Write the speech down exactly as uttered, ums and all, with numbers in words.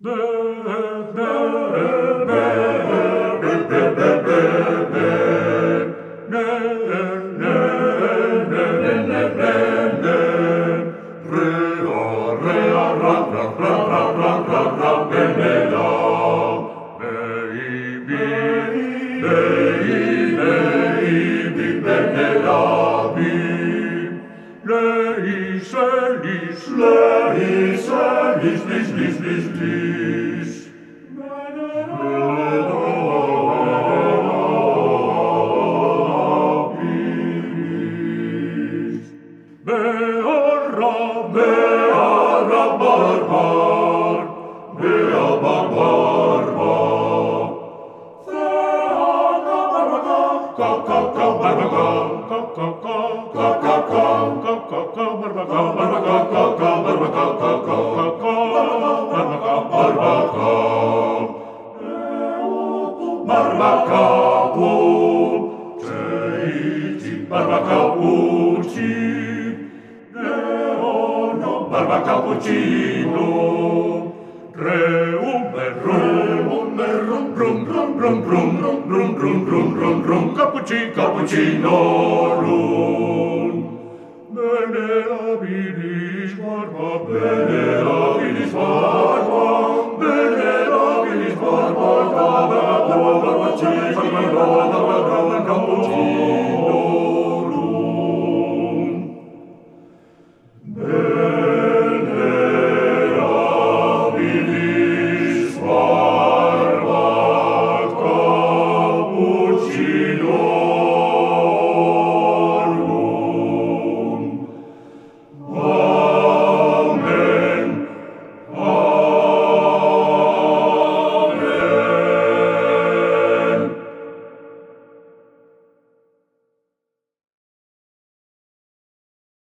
Lis, lis, lis, lis, lis, lis. Bearra, bearra, barbar, bea, barbar, bar. Theaga, barbaga, ca, ca, ca, barbaga, ca, ca, ca, ca, ca, ca, ca, ca, ca, barbaga, barbaga, ca, ca, barbaga, ca, ca, ca, ca, barbaga, barbaga. Barbacapum, ceiti barbacapuci, neono barbacapuccino, reum reum rum rum rum rum rum rum rum rum rum rum rum cappucci cappuccino rum. Bene abilis barba bene